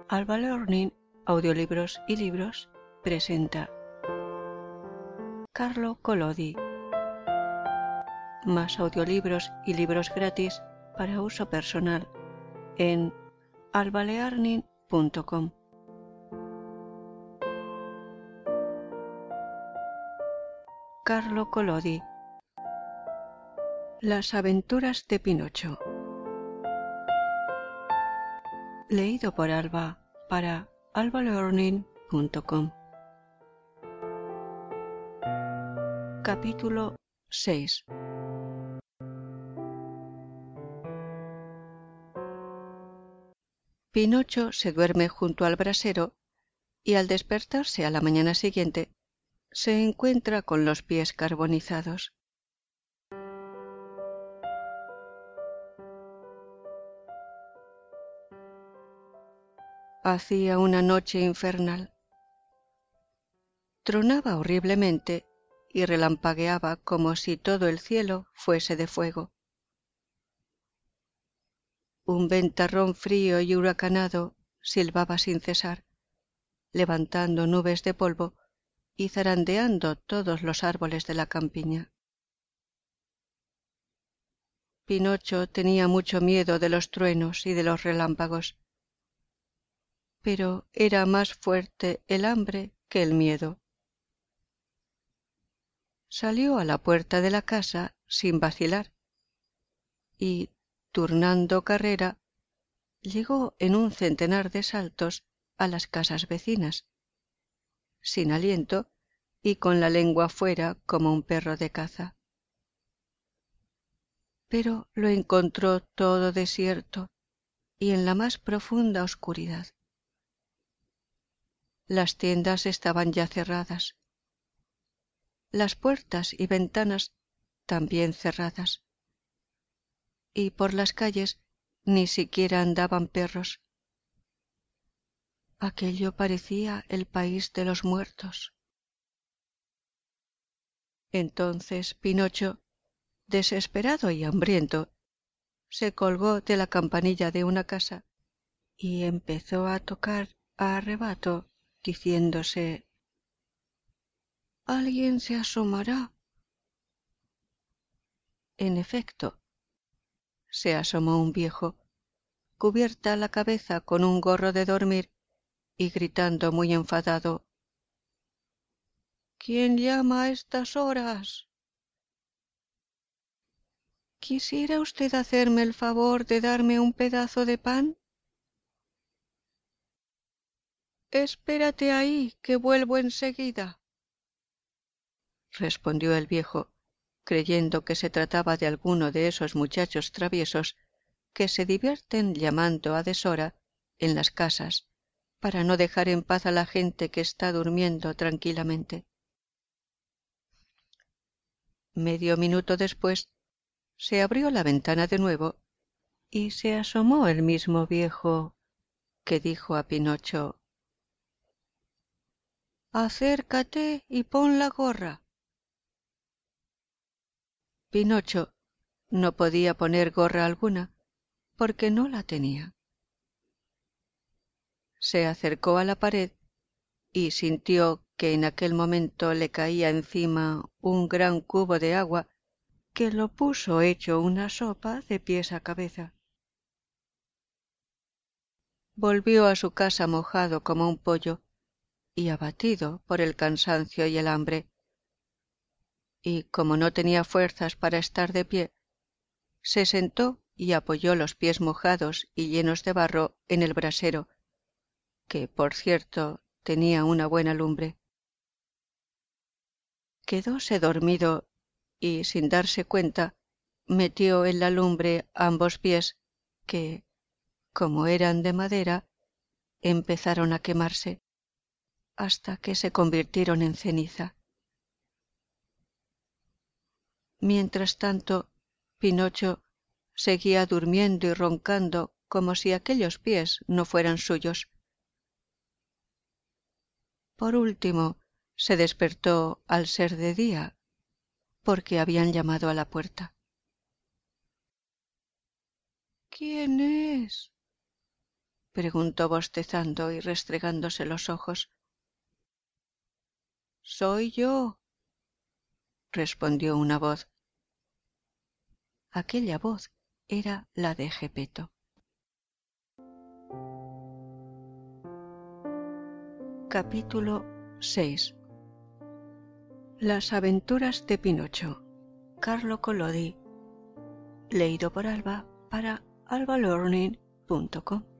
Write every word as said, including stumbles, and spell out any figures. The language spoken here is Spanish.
Alba Learning, Audiolibros y Libros presenta Carlo Collodi. Más audiolibros y libros gratis para uso personal en alba learning punto com. Carlo Collodi. Las aventuras de Pinocho. Leído por Alba para alba learning punto com. Capítulo seis. Pinocho se duerme junto al brasero y al despertarse a la mañana siguiente se encuentra con los pies carbonizados. Hacía una noche infernal. Tronaba horriblemente y relampagueaba como si todo el cielo fuese de fuego. Un ventarrón frío y huracanado silbaba sin cesar, levantando nubes de polvo y zarandeando todos los árboles de la campiña. Pinocho tenía mucho miedo de los truenos y de los relámpagos, pero era más fuerte el hambre que el miedo. Salió a la puerta de la casa sin vacilar y, turnando carrera, llegó en un centenar de saltos a las casas vecinas, sin aliento y con la lengua fuera como un perro de caza. Pero lo encontró todo desierto y en la más profunda oscuridad. Las tiendas estaban ya cerradas, las puertas y ventanas también cerradas, y por las calles ni siquiera andaban perros. Aquello parecía el país de los muertos. Entonces Pinocho, desesperado y hambriento, se colgó de la campanilla de una casa y empezó a tocar a arrebato, diciéndose: «Alguien se asomará». En efecto, se asomó un viejo, cubierta la cabeza con un gorro de dormir y gritando muy enfadado: «¿Quién llama a estas horas? ¿Quisiera usted hacerme el favor de darme un pedazo de pan?» «Espérate ahí, que vuelvo enseguida», respondió el viejo, creyendo que se trataba de alguno de esos muchachos traviesos que se divierten llamando a deshora en las casas para no dejar en paz a la gente que está durmiendo tranquilamente. Medio minuto después se abrió la ventana de nuevo y se asomó el mismo viejo, que dijo a Pinocho: «Acércate y pon la gorra». Pinocho no podía poner gorra alguna porque no la tenía. Se acercó a la pared y sintió que en aquel momento le caía encima un gran cubo de agua que lo puso hecho una sopa de pies a cabeza. Volvió a su casa mojado como un pollo y abatido por el cansancio y el hambre, y como no tenía fuerzas para estar de pie, se sentó y apoyó los pies mojados y llenos de barro en el brasero, que, por cierto, tenía una buena lumbre. Quedóse dormido y, sin darse cuenta, metió en la lumbre ambos pies, que, como eran de madera, empezaron a quemarse, hasta que se convirtieron en ceniza. Mientras tanto, Pinocho seguía durmiendo y roncando como si aquellos pies no fueran suyos. Por último, se despertó al ser de día, porque habían llamado a la puerta. «¿Quién es?», preguntó bostezando y restregándose los ojos. —Soy yo —respondió una voz. Aquella voz era la de Geppetto. Capítulo seis. Las aventuras de Pinocho. Carlo Collodi. Leído por Alba para alba learning punto com.